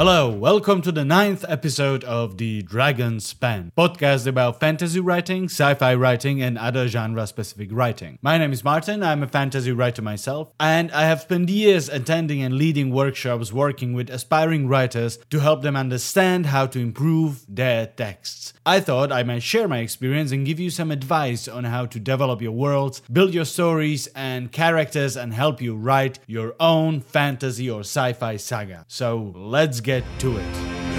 Hello, welcome to the 9th episode of the Dragon's Pen, podcast about fantasy writing, sci-fi writing, and other genre-specific writing. My name is Martin, I'm a fantasy writer myself, and I have spent years attending and leading workshops working with aspiring writers to help them understand how to improve their texts. I thought I might share my experience and give you some advice on how to develop your worlds, build your stories and characters, and help you write your own fantasy or sci-fi saga. So let's get to it.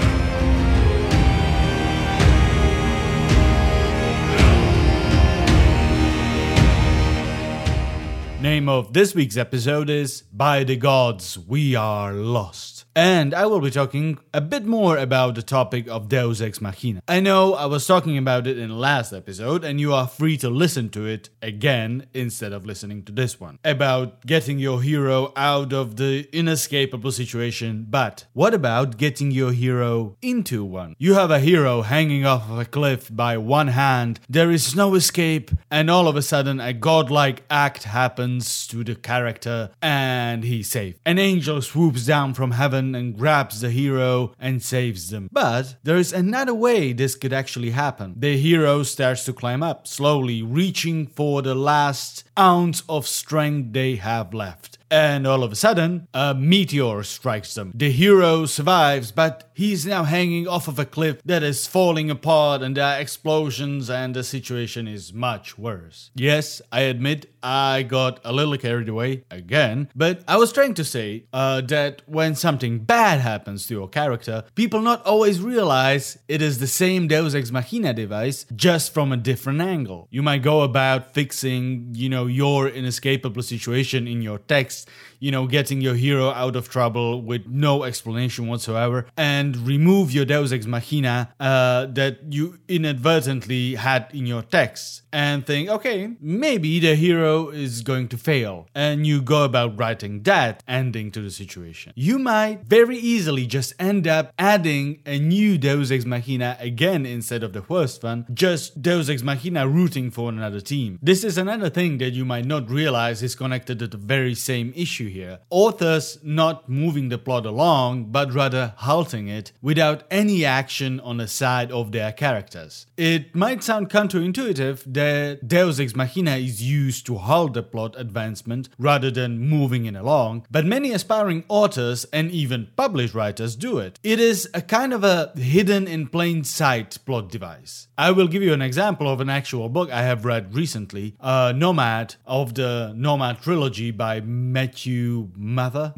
Name of this week's episode is By the Gods We Are Lost. And I will be talking a bit more about the topic of Deus Ex Machina. I know I was talking about it in the last episode, and you are free to listen to it again instead of listening to this one. About getting your hero out of the inescapable situation, but what about getting your hero into one? You have a hero hanging off of a cliff by one hand, there is no escape, and all of a sudden a godlike act happens to the character and he's safe. An angel swoops down from heaven and grabs the hero and saves them. But there is another way this could actually happen. The hero starts to climb up, slowly reaching for the last ounce of strength they have left. And all of a sudden, a meteor strikes them. The hero survives, but he's now hanging off of a cliff that is falling apart, and there are explosions, and the situation is much worse. Yes, I admit I got a little carried away again, but I was trying to say that when something bad happens to your character, people not always realize it is the same Deus Ex Machina device, just from a different angle. You might go about fixing, your inescapable situation in your text, getting your hero out of trouble with no explanation whatsoever, and remove your Deus Ex Machina that you inadvertently had in your text, and think, okay, maybe the hero is going to fail, and you go about writing that ending to the situation. You might very easily just end up adding a new Deus Ex Machina again instead of the first one, just Deus Ex Machina rooting for another team. This is another thing that you might not realize is connected to the very same issue here. Authors not moving the plot along, but rather halting it without any action on the side of their characters. It might sound counterintuitive that Deus Ex Machina is used to halt the plot advancement rather than moving it along, but many aspiring authors and even published writers do it. It is a kind of a hidden in plain sight plot device. I will give you an example of an actual book I have read recently, Nomad, of the Nomad trilogy by Matthew Mather?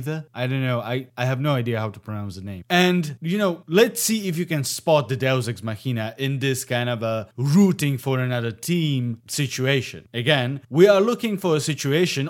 I don't know. I have no idea how to pronounce the name. And, let's see if you can spot the Deus Ex Machina in this kind of a rooting for another team situation. Again, we are looking for a situation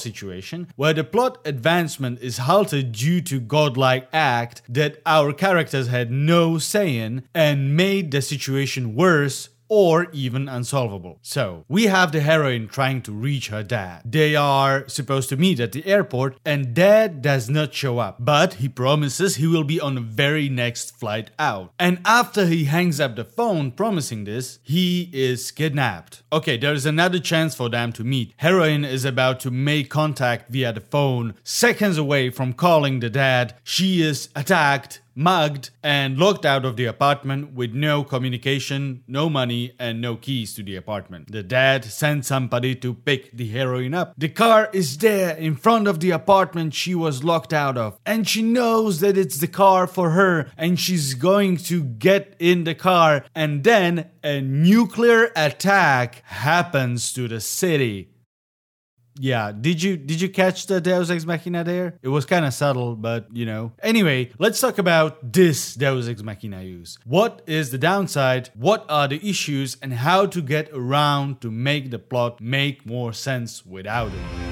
where the plot advancement is halted due to godlike act that our characters had no say in and made the situation worse or even unsolvable. So, we have the heroine trying to reach her dad. They are supposed to meet at the airport, and dad does not show up, but he promises he will be on the very next flight out. And after he hangs up the phone promising this, he is kidnapped. Okay, there is another chance for them to meet. Heroine is about to make contact via the phone. Seconds away from calling the dad, she is attacked, mugged, and locked out of the apartment with no communication, no money, and no keys to the apartment. The dad sends somebody to pick the heroine up. The car is there in front of the apartment she was locked out of, and she knows that it's the car for her, and she's going to get in the car, and then a nuclear attack happens to the city. Yeah, did you catch the Deus Ex Machina there? It was kind of subtle, but Anyway, let's talk about this Deus Ex Machina use. What is the downside? What are the issues? And how to get around to make the plot make more sense without it?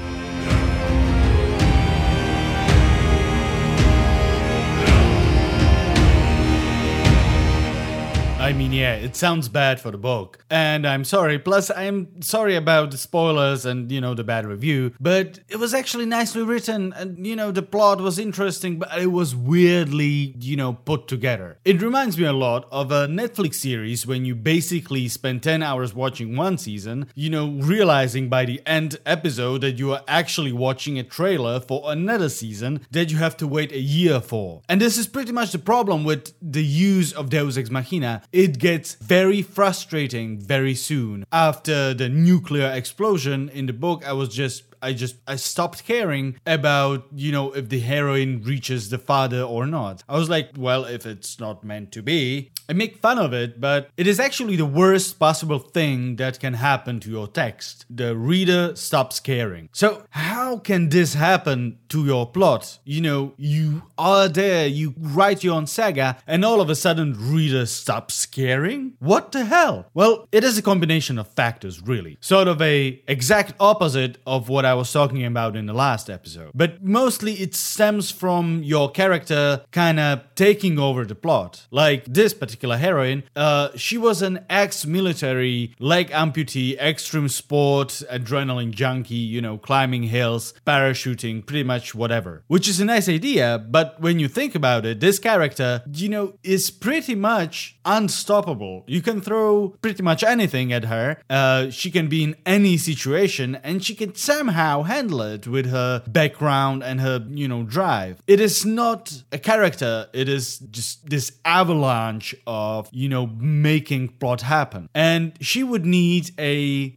I I mean, yeah, it sounds bad for the book. And I'm sorry, plus I'm sorry about the spoilers and, the bad review, but it was actually nicely written and, the plot was interesting, but it was weirdly, put together. It reminds me a lot of a Netflix series when you basically spend 10 hours watching one season, realizing by the end episode that you are actually watching a trailer for another season that you have to wait a year for. And this is pretty much the problem with the use of Deus Ex Machina. It gets very frustrating very soon. After the nuclear explosion in the book, I stopped caring about, if the heroine reaches the father or not. I was like, well, if it's not meant to be, I make fun of it, but it is actually the worst possible thing that can happen to your text. The reader stops caring. So how can this happen to your plot? You are there, you write your own saga, and all of a sudden reader stops caring? What the hell? Well, it is a combination of factors, really. Sort of a exact opposite of what I was talking about in the last episode. But mostly it stems from your character kind of taking over the plot. Like this particular heroine, she was an ex-military, leg amputee, extreme sport, adrenaline junkie, climbing hills, parachuting, pretty much whatever. Which is a nice idea, but when you think about it, this character, is pretty much unstoppable. You can throw pretty much anything at her. She can be in any situation and she can somehow handle it with her background and her, drive. It is not a character, it is just this avalanche of, making plot happen. And she would need a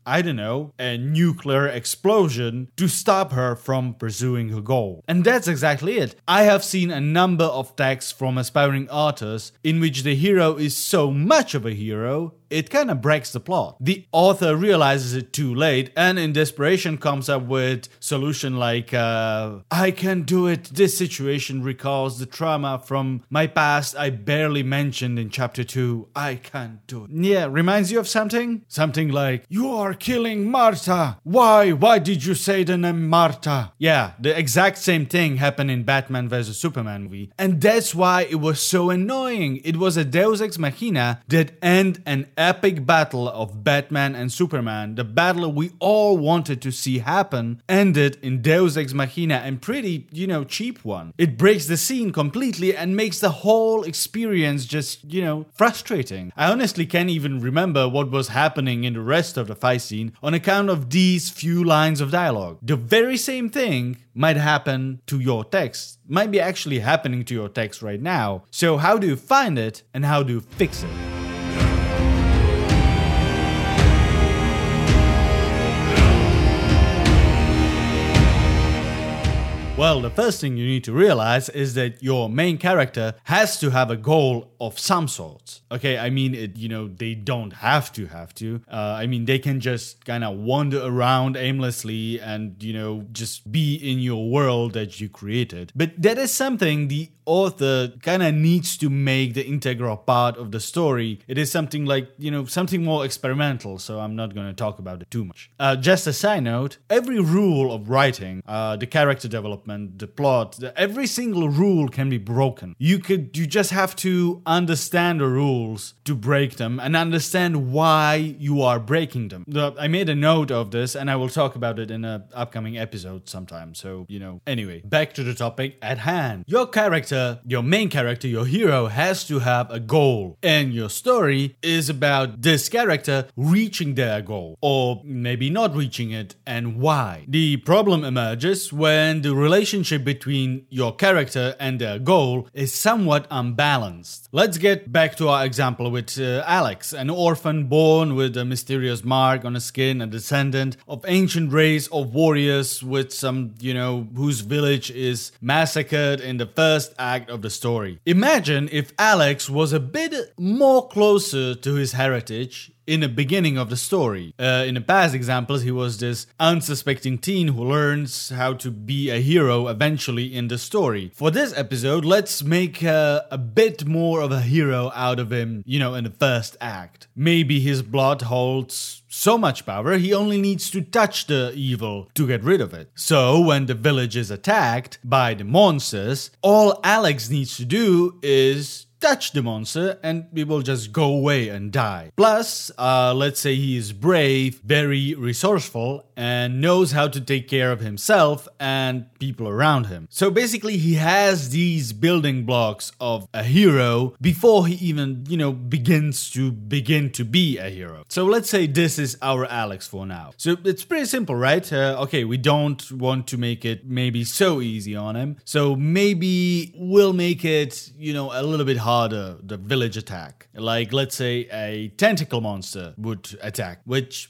nuclear explosion to stop her from pursuing her goal. And that's exactly it. I have seen a number of texts from aspiring authors in which the hero is so much of a hero, it kind of breaks the plot. The author realizes it too late and in desperation comes up with solution like, I can do it. This situation recalls the trauma from my past I barely mentioned in chapter 2. I can't do it. Yeah, reminds you of something? Something like, you are killing Martha. Why? Why did you say the name Martha? Yeah, the exact same thing happened in Batman vs Superman movie. And that's why it was so annoying. It was a Deus Ex Machina that ended an epic battle of Batman and Superman. The battle we all wanted to see happen ended in Deus Ex Machina, and pretty, cheap one. It breaks the scene completely and makes the whole experience just, frustrating. I honestly can't even remember what was happening in the rest of the fight scene on account of these few lines of dialogue. The very same thing might happen to your text, might be actually happening to your text right now. So how do you find it and how do you fix it? Well, the first thing you need to realize is that your main character has to have a goal of some sort. Okay, I mean, they don't have to. They can just kind of wander around aimlessly and, just be in your world that you created. But that is something the author kind of needs to make the integral part of the story. It is something like, something more experimental, so I'm not going to talk about it too much. Just a side note, every rule of writing, the character development, the plot, every single rule can be broken. You just have to understand the rules to break them and understand why you are breaking them. I made a note of this and I will talk about it in an upcoming episode sometime. So, anyway, back to the topic at hand. Your character, your main character, your hero has to have a goal. And your story is about this character reaching their goal or maybe not reaching it and why. The problem emerges when the relationship between your character and their goal is somewhat unbalanced. Let's get back to our example with Alex, an orphan born with a mysterious mark on his skin, a descendant of ancient race of warriors with some, whose village is massacred in the first act of the story. Imagine if Alex was a bit more closer to his heritage in the beginning of the story. In the past examples, he was this unsuspecting teen who learns how to be a hero eventually in the story. For this episode, let's make a bit more of a hero out of him, in the first act. Maybe his blood holds so much power, he only needs to touch the evil to get rid of it. So, when the village is attacked by the monsters, all Alex needs to do is touch the monster and it will just go away and die. Plus, let's say he is brave, very resourceful, and knows how to take care of himself and people around him. So basically, he has these building blocks of a hero before he even, begins to be a hero. So let's say this is our Alex for now. So it's pretty simple, right? Okay, we don't want to make it maybe so easy on him. So maybe we'll make it, a little bit harder, the village attack. Like, let's say a tentacle monster would attack, which,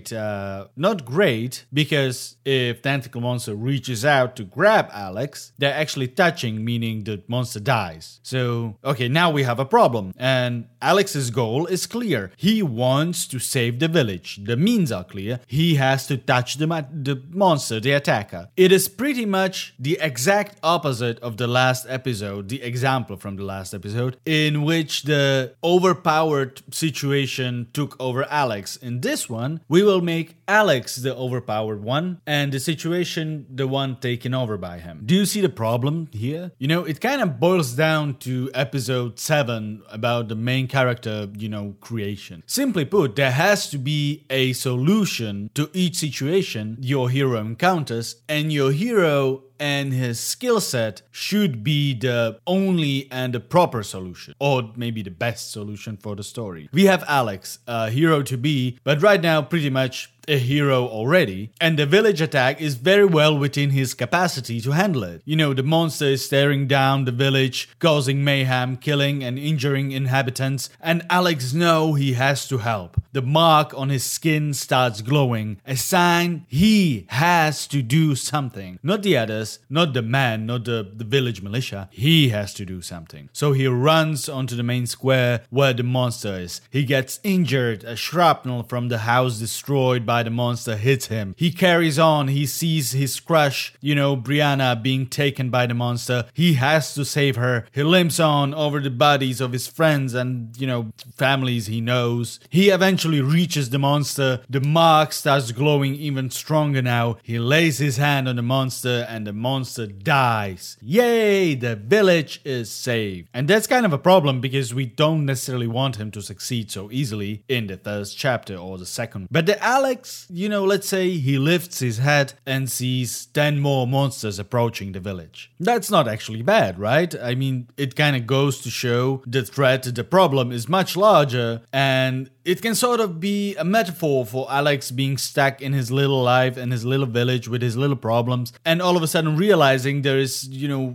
not great, because if tentacle monster reaches out to grab Alex, they're actually touching, meaning the monster dies. So, okay, now we have a problem, and Alex's goal is clear. He wants to save the village. The means are clear. He has to touch the monster, the attacker. It is pretty much the exact opposite of the last episode, the example from the last episode, in which the overpowered situation took over Alex. In this one, we will make Alex the overpowered one and the situation the one taken over by him. Do you see the problem here? It kind of boils down to episode 7 about the main character, creation. Simply put, there has to be a solution to each situation your hero encounters, and your hero and his skill set should be the only and the proper solution, or maybe the best solution for the story. We have Alex, a hero to be, but right now pretty much a hero already, and the village attack is very well within his capacity to handle it. The monster is staring down the village, causing mayhem, killing and injuring inhabitants, and Alex knows he has to help. The mark on his skin starts glowing, a sign he has to do something. Not the others, not the man, not the village militia. He has to do something. So he runs onto the main square where the monster is. He gets injured, a shrapnel from the house destroyed by the monster hits him. He carries on, he sees his crush, Brianna, being taken by the monster. He has to save her. He limps on over the bodies of his friends and, families he knows. He eventually reaches the monster. The mark starts glowing even stronger now. He lays his hand on the monster and the monster dies. Yay, the village is saved. And that's kind of a problem because we don't necessarily want him to succeed so easily in the first chapter or the second. But the Alex, let's say he lifts his head and sees 10 more monsters approaching the village. That's not actually bad, right? I mean, it kind of goes to show the threat, the problem is much larger, and it can sort of be a metaphor for Alex being stuck in his little life and his little village with his little problems, and all of a sudden realizing there is,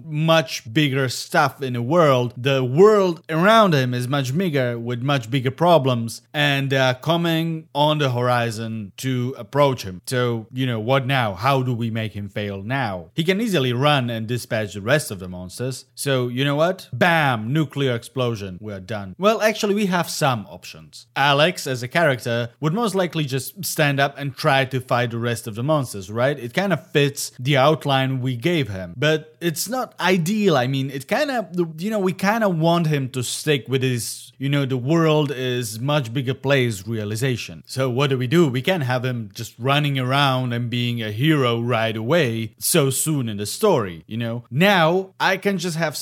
much bigger stuff in the world. The world around him is much bigger with much bigger problems, and they are coming on the horizon to approach him. So, what now? How do we make him fail now? He can easily run and dispatch the rest of the monsters. So, you know what? Bam! Nuclear explosion. We're done. Well, actually, we have some options. Alex, as a character, would most likely just stand up and try to fight the rest of the monsters, right? It kind of fits the outline we gave him. But it's not ideal. I mean, it kind of, we kind of want him to stick with his, the world is much bigger place realization. So what do? We can't have him just running around and being a hero right away so soon in the story, Now, I can just have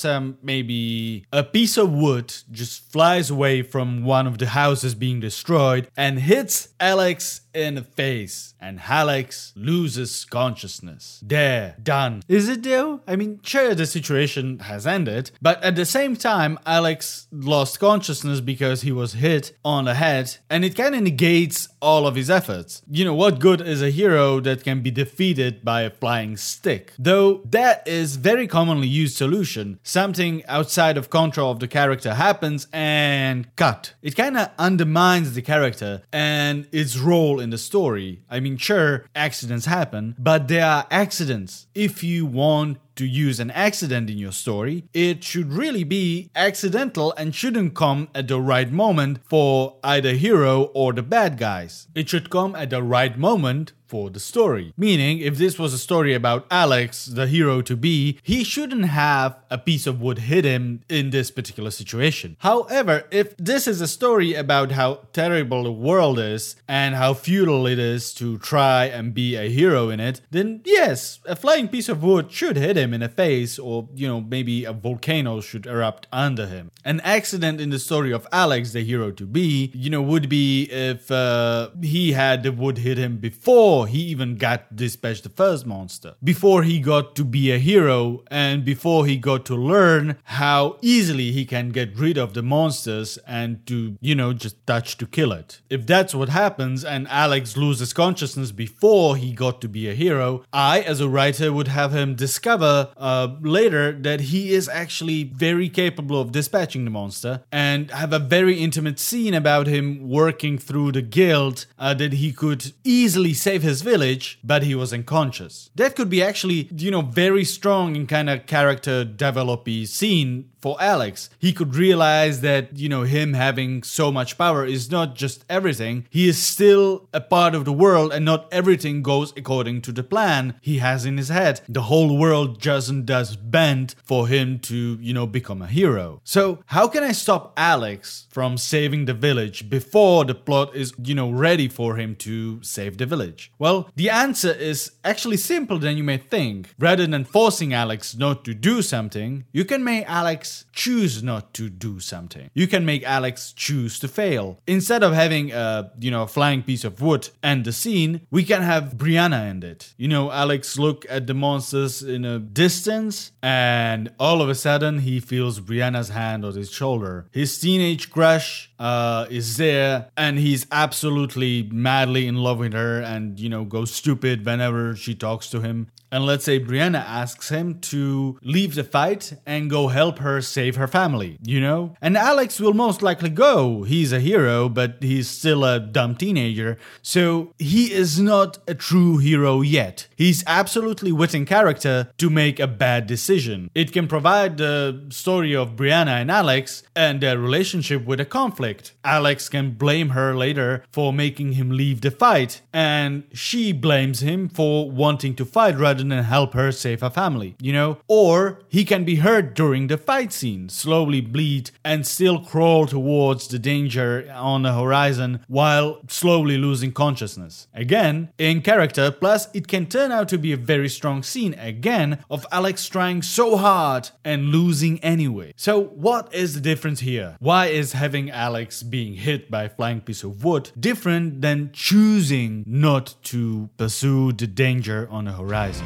maybe a piece of wood just flies away from one of the houses being destroyed and hits Alex in the face, and Alex loses consciousness. There, done. Is it though? I mean, sure, the situation has ended, but at the same time, Alex lost consciousness because he was hit on the head, and it kind of negates all of his efforts. What good is a hero that can be defeated by a flying stick? Though that is very commonly used solution. Something outside of control of the character happens and cut. It kind of undermines the character and its role in the story. I mean, sure, accidents happen, but they are accidents. If you want to use an accident in your story, it should really be accidental and shouldn't come at the right moment for either hero or the bad guys. It should come at the right moment for the story. Meaning, if this was a story about Alex, the hero to be, he shouldn't have a piece of wood hit him in this particular situation. However, if this is a story about how terrible the world is and how futile it is to try and be a hero in it, then yes, a flying piece of wood should hit him him in the face, or, maybe a volcano should erupt under him. An accident in the story of Alex, the hero to be, would be if he had the wood hit him before he even got dispatched the first monster, before he got to be a hero, and before he got to learn how easily he can get rid of the monsters and to, just touch to kill it. If that's what happens and Alex loses consciousness before he got to be a hero, I, as a writer, would have him discover later that he is actually very capable of dispatching the monster, and have a very intimate scene about him working through the guilt that he could easily save his village, but he was unconscious. That could be actually, very strong in kind of character developy scene for Alex. He could realize that, him having so much power is not just everything. He is still a part of the world, and not everything goes according to the plan he has in his head. The whole world does bend for him to, become a hero. So how can I stop Alex from saving the village before the plot is, ready for him to save the village? Well, the answer is actually simpler than you may think. Rather than forcing Alex not to do something, you can make Alex choose not to do something. You can make Alex choose to fail. Instead of having a flying piece of wood end the scene, we can have Brianna end it. Alex look at the monsters in a distance, and all of a sudden he feels Brianna's hand on his shoulder. His teenage crush is there, and he's absolutely madly in love with her, and goes stupid whenever she talks to him. And let's say Brianna asks him to leave the fight and go help her save her family, And Alex will most likely go. He's a hero, but he's still a dumb teenager. So he is not a true hero yet. He's absolutely within character to make a bad decision. It can provide the story of Brianna and Alex and their relationship with a conflict. Alex can blame her later for making him leave the fight, and she blames him for wanting to fight rather than help her save her family, Or he can be hurt during the fight scene, slowly bleed, and still crawl towards the danger on the horizon while slowly losing consciousness. Again, in character, plus it can turn out to be a very strong scene, again, of Alex trying so hard and losing anyway. So what is the difference here? Why is having Alex being hit by a flying piece of wood different than choosing not to pursue the danger on the horizon?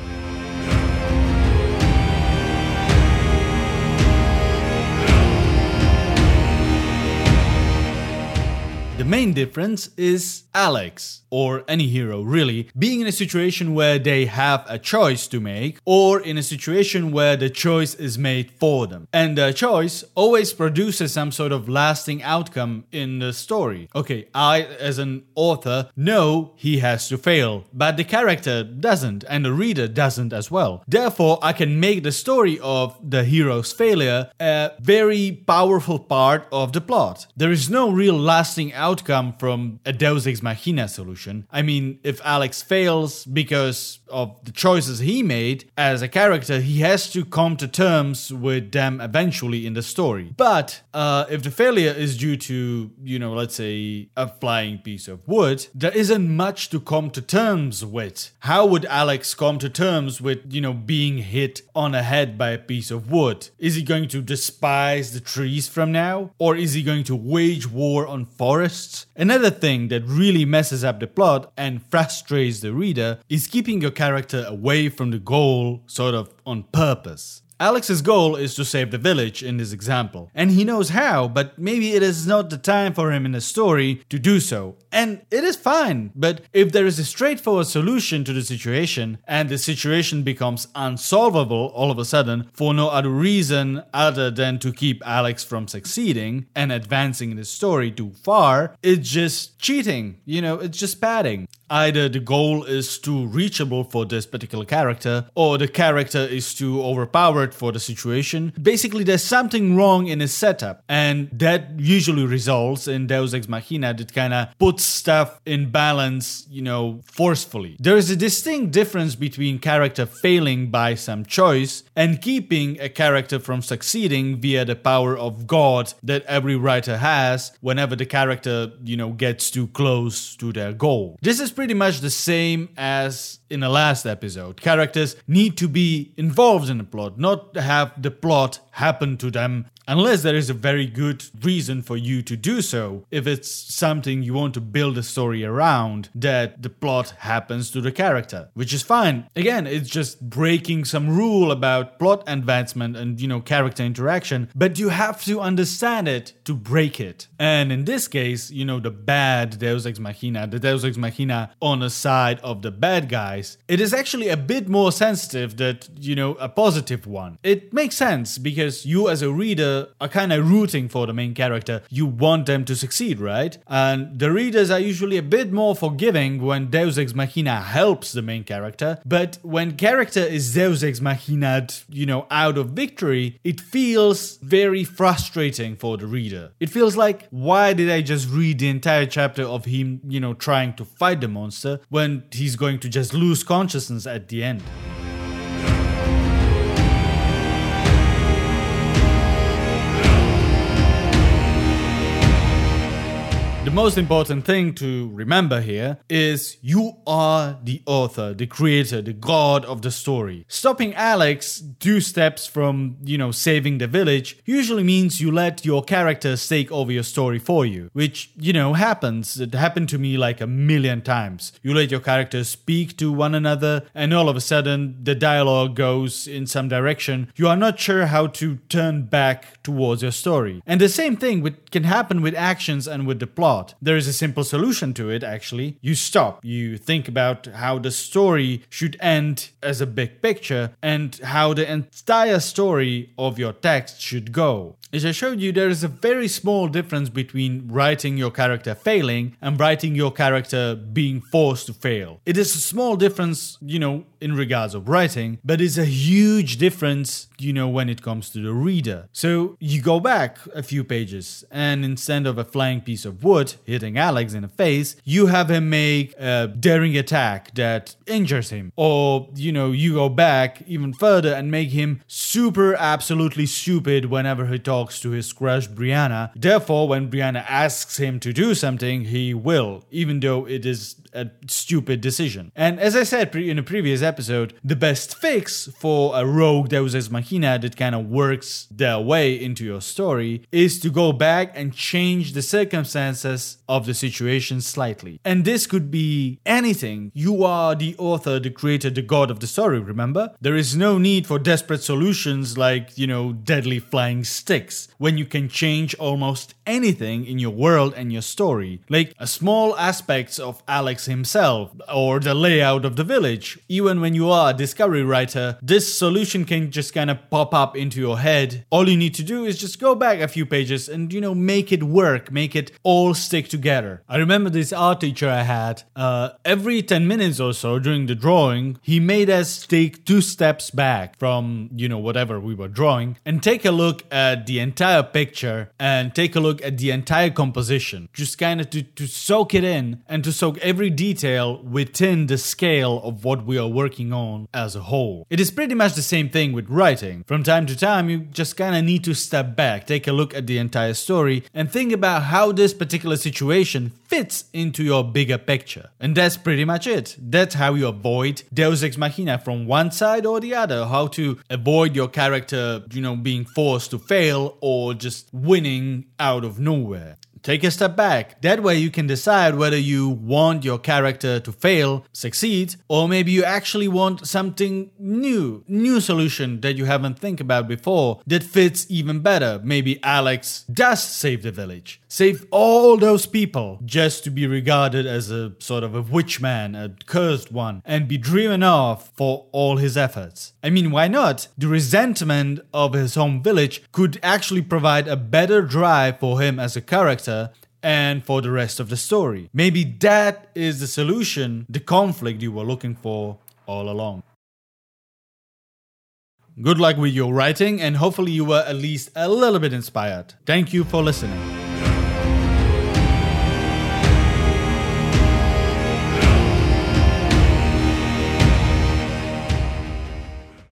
The main difference is Alex, or any hero really, being in a situation where they have a choice to make, or in a situation where the choice is made for them. And the choice always produces some sort of lasting outcome in the story. Okay, I, as an author, know he has to fail, but the character doesn't, and the reader doesn't as well. Therefore, I can make the story of the hero's failure a very powerful part of the plot. There is no real lasting outcome from a Deus Ex Machina solution. I mean, if Alex fails because of the choices he made as a character, he has to come to terms with them eventually in the story. But if the failure is due to, let's say a flying piece of wood, there isn't much to come to terms with. How would Alex come to terms with, being hit on the head by a piece of wood? Is he going to despise the trees from now? Or is he going to wage war on forests? Another thing that really messes up the plot and frustrates the reader is keeping your character away from the goal, sort of on purpose. Alex's goal is to save the village in this example, and he knows how, but maybe it is not the time for him in the story to do so. And it is fine, but if there is a straightforward solution to the situation, and the situation becomes unsolvable all of a sudden for no other reason other than to keep Alex from succeeding and advancing in the story too far, it's just cheating, it's just padding. Either the goal is too reachable for this particular character, or the character is too overpowered for the situation. Basically, there's something wrong in his setup, and that usually results in Deus Ex Machina that kind of puts stuff in balance, forcefully. There is a distinct difference between character failing by some choice and keeping a character from succeeding via the power of God that every writer has whenever the character, gets too close to their goal. This is pretty much the same as in the last episode. Characters need to be involved in the plot, not have the plot happen to them unless there is a very good reason for you to do so. If it's something you want to build a story around, that the plot happens to the character, which is fine. Again, it's just breaking some rule about plot advancement and, character interaction, but you have to understand it to break it. And in this case, the bad Deus Ex Machina, the Deus Ex Machina on the side of the bad guys, it is actually a bit more sensitive than, a positive one. It makes sense because you as a reader are kind of rooting for the main character. You want them to succeed, right? And the readers are usually a bit more forgiving when Deus Ex Machina helps the main character. But when character is Deus Ex Machina'd, out of victory, it feels very frustrating for the reader. It feels like, why did I just read the entire chapter of him, trying to fight the monster when he's going to just lose consciousness at the end? The most important thing to remember here is you are the author, the creator, the god of the story. Stopping Alex 2 steps from, saving the village usually means you let your characters take over your story for you, which, happens. It happened to me like a million times. You let your characters speak to one another and all of a sudden the dialogue goes in some direction. You are not sure how to turn back towards your story. And the same thing can happen with actions and with the plot. There is a simple solution to it, actually. You stop. You think about how the story should end as a big picture and how the entire story of your text should go. As I showed you, there is a very small difference between writing your character failing and writing your character being forced to fail. It is a small difference, in regards of writing, but it's a huge difference, when it comes to the reader. So you go back a few pages and instead of a flying piece of wood hitting Alex in the face, you have him make a daring attack that injures him. Or, you go back even further and make him super absolutely stupid whenever he talks to his crush Brianna. Therefore, when Brianna asks him to do something, he will, even though it is a stupid decision. And as I said in a previous episode, the best fix for a rogue Deus Ex Machina that kind of works their way into your story is to go back and change the circumstances of the situation slightly. And this could be anything. You are the author, the creator, the god of the story, remember? There is no need for desperate solutions like, deadly flying sticks, when you can change almost anything in your world and your story. Like a small aspects of Alex himself or the layout of the village. Even when you are a discovery writer, this solution can just kind of pop up into your head. All you need to do is just go back a few pages and, make it work, make it all stick together. I remember this art teacher I had, every 10 minutes or so during the drawing, he made us take 2 steps back from, whatever we were drawing and take a look at the entire picture and take a look at the entire composition. Just kind of to soak it in and to soak every detail within the scale of what we are working on as a whole. It is pretty much the same thing with writing. From time to time, you just kind of need to step back, take a look at the entire story, and think about how this particular situation fits into your bigger picture. And that's pretty much it. That's how you avoid Deus Ex Machina from one side or the other. How to avoid your character, being forced to fail or just winning out of nowhere. Take a step back. That way you can decide whether you want your character to fail, succeed, or maybe you actually want something new solution that you haven't think about before that fits even better. Maybe Alex does save the village. Save all those people just to be regarded as a sort of a witch man, a cursed one, and be driven off for all his efforts. I mean, why not? The resentment of his home village could actually provide a better drive for him as a character and for the rest of the story. Maybe that is the solution, the conflict you were looking for all along. Good luck with your writing, and hopefully you were at least a little bit inspired. Thank you for listening.